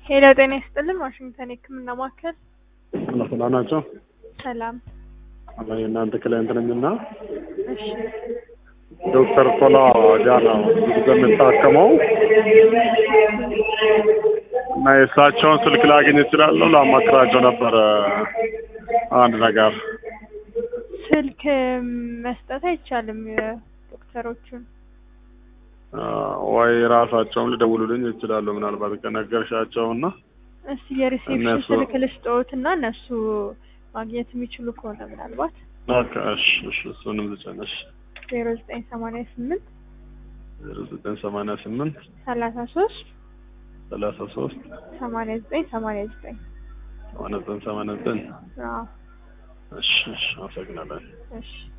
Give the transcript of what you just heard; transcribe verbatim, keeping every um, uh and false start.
ሄሎ ጤና ይስጥልን ዋሽንግተን የህክምና ማዕከል ሰላም ናቸው። ሰላም አላ የእናንተ ክላይንት ነኝና እሺ ዶክተር ቶላ ጃና እንደምታከመው እና የእሳቸውን ስልክ ላገኝ እችላለሁ ላማክራቸው ነበር አንድ ነገር ስልክ መስጠት አይቻልም ዶክተሮቹን ወይ ራሳቸውን ሊደውሉልኝ ይችላሉ ምናልባት ከነገርሻቸውና እሺ የሪሴፕሽን ስልክ ልስጥዎትና እነሱ ማግኘት የሚችሉ ከሆነ ምናልባት እሺ እሺ እሱንም ልጨነሽ ዜሮ ዘጠኝ ሰማንያ ስምንት ዜሮ ዘጠኝ ሰማንያ ስምንት ሰላሳ ሶስት ሰላሳ ሶስት ሰማንያ ዘጠኝ ሰማንያ ዘጠኝ ሰማንያ ዘጠኝ ሰማንያ ዘጠኝ አዎ እሺ እሺ አመሰግናለሁ እሺ